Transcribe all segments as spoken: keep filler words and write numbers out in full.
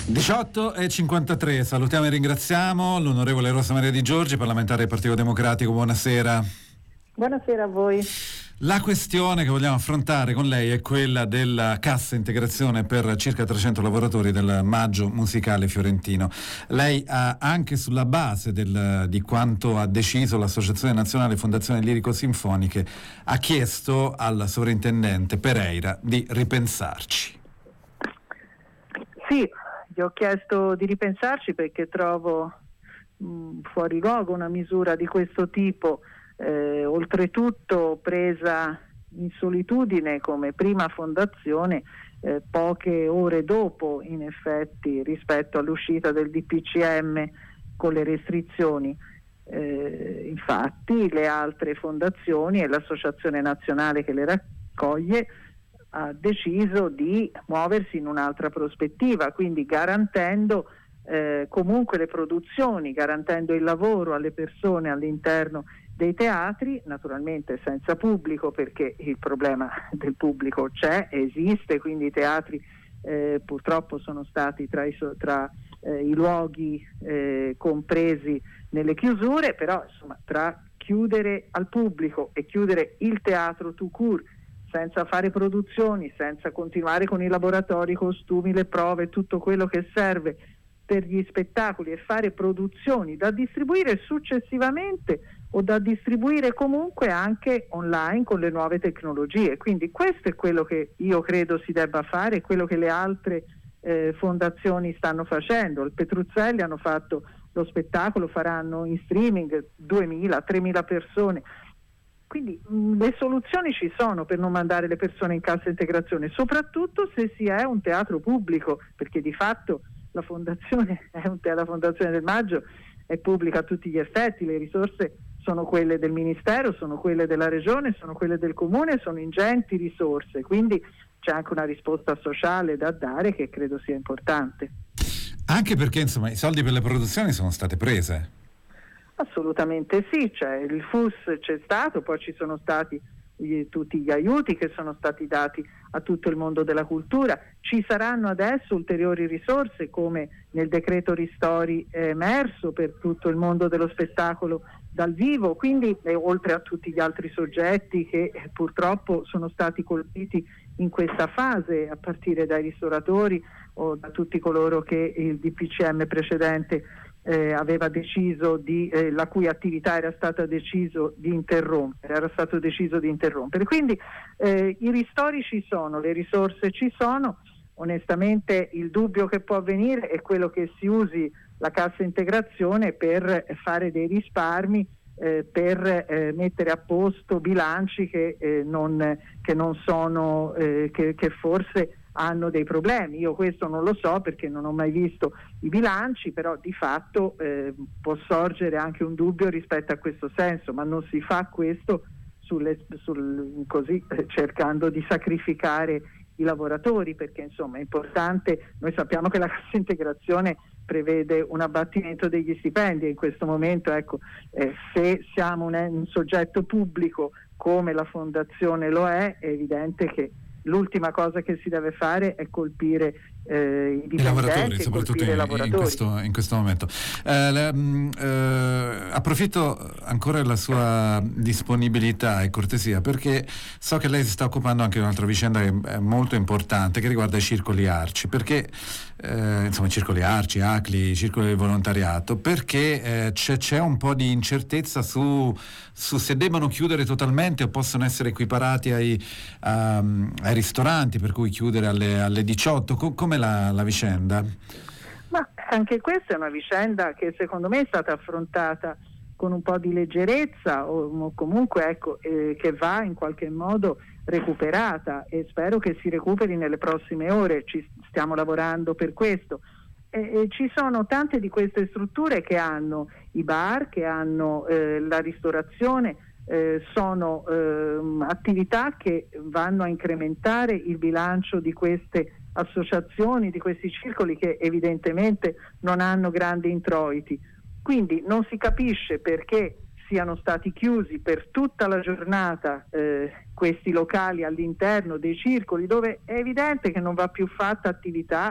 diciotto e cinquantatré, salutiamo e ringraziamo l'onorevole Rosa Maria Di Giorgi, parlamentare del Partito Democratico. Buonasera. Buonasera a voi. La questione che vogliamo affrontare con lei è quella della cassa integrazione per circa trecento lavoratori del Maggio Musicale Fiorentino. Lei ha, anche sulla base del, di quanto ha deciso l'Associazione Nazionale Fondazioni Lirico-Sinfoniche, ha chiesto al sovrintendente Pereira di ripensarci. Sì, gli ho chiesto di ripensarci perché trovo mh, fuori luogo una misura di questo tipo, eh, oltretutto presa in solitudine come prima fondazione eh, poche ore dopo, in effetti, rispetto all'uscita del D P C M con le restrizioni. Eh, infatti le altre fondazioni e l'associazione nazionale che le raccoglie ha deciso di muoversi in un'altra prospettiva, quindi garantendo eh, comunque le produzioni, garantendo il lavoro alle persone all'interno dei teatri, naturalmente senza pubblico, perché il problema del pubblico c'è, esiste, quindi i teatri eh, purtroppo sono stati tra i, tra, eh, i luoghi eh, compresi nelle chiusure, però insomma tra chiudere al pubblico e chiudere il teatro tout court, senza fare produzioni, senza continuare con i laboratori, i costumi, le prove, tutto quello che serve per gli spettacoli, e fare produzioni da distribuire successivamente o da distribuire comunque anche online con le nuove tecnologie. Quindi questo è quello che io credo si debba fare, quello che le altre eh, fondazioni stanno facendo. Il Petruzzelli hanno fatto lo spettacolo, faranno in streaming duemila tremila persone. Quindi mh, le soluzioni ci sono per non mandare le persone in cassa integrazione, soprattutto se si è un teatro pubblico, perché di fatto la fondazione è un te- la fondazione del Maggio è pubblica a tutti gli effetti, le risorse sono quelle del Ministero, sono quelle della Regione, sono quelle del Comune, sono ingenti risorse, quindi c'è anche una risposta sociale da dare che credo sia importante. Anche perché insomma i soldi per le produzioni sono state prese. Assolutamente sì, cioè il F U S c'è stato, poi ci sono stati gli, tutti gli aiuti che sono stati dati a tutto il mondo della cultura, ci saranno adesso ulteriori risorse come nel decreto ristori è emerso per tutto il mondo dello spettacolo dal vivo, quindi eh, oltre a tutti gli altri soggetti che eh, purtroppo sono stati colpiti in questa fase, a partire dai ristoratori o da tutti coloro che il D P C M precedente Eh, aveva deciso di, eh, la cui attività era stata deciso di interrompere, era stato deciso di interrompere. Quindi eh, i ristori ci sono, le risorse ci sono. Onestamente il dubbio che può avvenire è quello che si usi la cassa integrazione per fare dei risparmi, eh, per eh, mettere a posto bilanci che eh, non, che non sono, eh, che, che forse hanno dei problemi. Io questo non lo so perché non ho mai visto i bilanci, però di fatto eh, può sorgere anche un dubbio rispetto a questo senso, ma non si fa questo sulle, sul, così eh, cercando di sacrificare i lavoratori, perché insomma è importante. Noi sappiamo che la cassa integrazione prevede un abbattimento degli stipendi e in questo momento ecco eh, se siamo un, un soggetto pubblico come la fondazione lo è, è evidente che l'ultima cosa che si deve fare è colpire eh, i dipendenti, i lavoratori, soprattutto in, lavoratori. In, questo, in questo momento. Eh, le, mh, eh, approfitto ancora della sua disponibilità e cortesia perché so che lei si sta occupando anche di un'altra vicenda che è molto importante, che riguarda i circoli ARCI, perché eh, insomma i circoli ARCI, ACLI, i circoli del volontariato, perché eh, c'è, c'è un po' di incertezza su, su se debbano chiudere totalmente o possono essere equiparati ai, um, ai ristoranti, per cui chiudere alle, alle diciotto. Co- com'è la, la vicenda? Ma anche questa è una vicenda che secondo me è stata affrontata con un po' di leggerezza o, o comunque ecco eh, che va in qualche modo recuperata, e spero che si recuperi nelle prossime ore. Ci stiamo lavorando per questo. E, e ci sono tante di queste strutture che hanno i bar, che hanno eh, la ristorazione, eh, sono eh, attività che vanno a incrementare il bilancio di queste associazioni, di questi circoli che evidentemente non hanno grandi introiti. Quindi non si capisce perché siano stati chiusi per tutta la giornata eh, questi locali all'interno dei circoli, dove è evidente che non va più fatta attività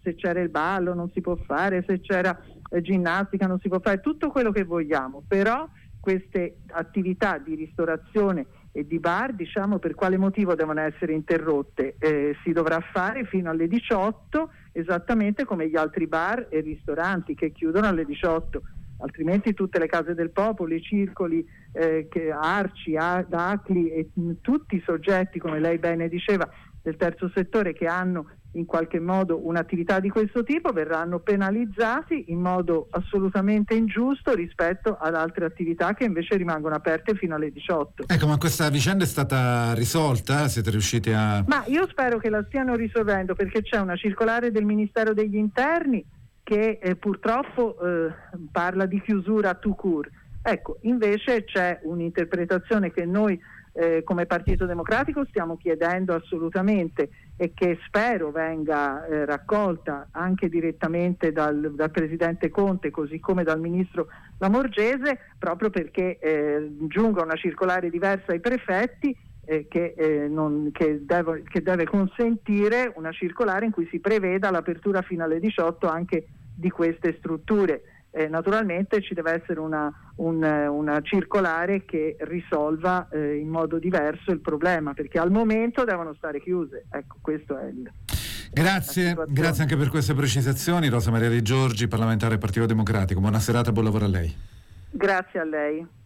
se c'era il ballo non si può fare, se c'era eh, ginnastica non si può fare, tutto quello che vogliamo, però queste attività di ristorazione e di bar, diciamo, per quale motivo devono essere interrotte? Eh, si dovrà fare fino alle diciotto, esattamente come gli altri bar e ristoranti che chiudono alle diciotto, altrimenti tutte le case del popolo, i circoli, eh, che, Arci, A- Acli e mh, tutti i soggetti, come lei bene diceva, del terzo settore che hanno in qualche modo un'attività di questo tipo verranno penalizzati in modo assolutamente ingiusto rispetto ad altre attività che invece rimangono aperte fino alle diciotto. Ecco, ma questa vicenda è stata risolta? Siete riusciti a... Ma io spero che la stiano risolvendo, perché c'è una circolare del Ministero degli Interni che eh, purtroppo eh, parla di chiusura tout court. Ecco, invece c'è un'interpretazione che noi eh, come Partito Democratico stiamo chiedendo assolutamente e che spero venga eh, raccolta anche direttamente dal, dal Presidente Conte, così come dal Ministro Lamorgese, proprio perché eh, giunga una circolare diversa ai prefetti eh, che, eh, non, che, deve, che deve consentire una circolare in cui si preveda l'apertura fino alle diciotto anche di queste strutture. Eh, naturalmente ci deve essere una, un, una circolare che risolva eh, in modo diverso il problema, perché al momento devono stare chiuse. Ecco, questo è il... Grazie, grazie anche per queste precisazioni. Rosa Maria Di Giorgi, parlamentare del Partito Democratico. Buona serata, buon lavoro a lei. Grazie a lei.